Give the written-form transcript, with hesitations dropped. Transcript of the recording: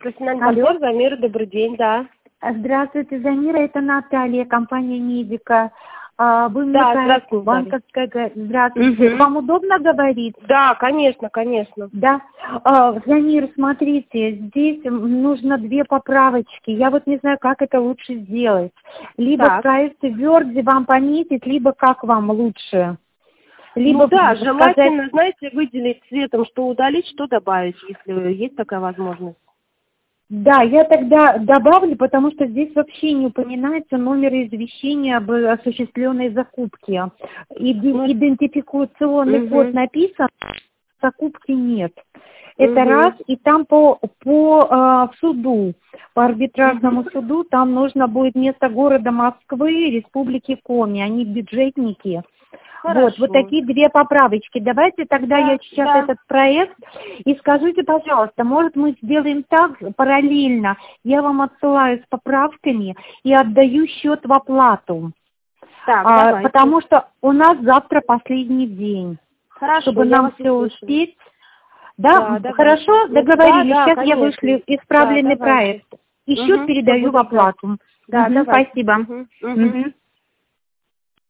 Профессиональный партнер, Замира, добрый день, да. Здравствуйте, Замира, это Наталья, компания «Медика». Вы мне здравствуйте. банковская... Здравствуйте. Вам удобно говорить? Да, конечно, конечно. Да. Замир, смотрите, здесь нужно 2 поправочки. Я вот не знаю, как это лучше сделать. Либо в проекте Word вам пометить, либо как вам лучше. Либо желательно, знаете, выделить цветом, что удалить, что добавить, если есть такая возможность. Да, я тогда добавлю, потому что здесь вообще не упоминается номер извещения об осуществленной закупке. Идентификационный код написан, закупки нет. Это раз, и там по суду, по арбитражному суду, там нужно будет вместо города Москвы, Республики Коми, они бюджетники. Вот такие 2 поправочки. Давайте тогда я сейчас этот проект, и скажите, пожалуйста, может мы сделаем так параллельно, я вам отсылаю с поправками и отдаю счет в оплату. Потому что у нас завтра последний день. Хорошо, чтобы нам все успеть. Да, хорошо, договорились. Сейчас я вышлю исправленный проект. И счет передаю в оплату. Да, спасибо.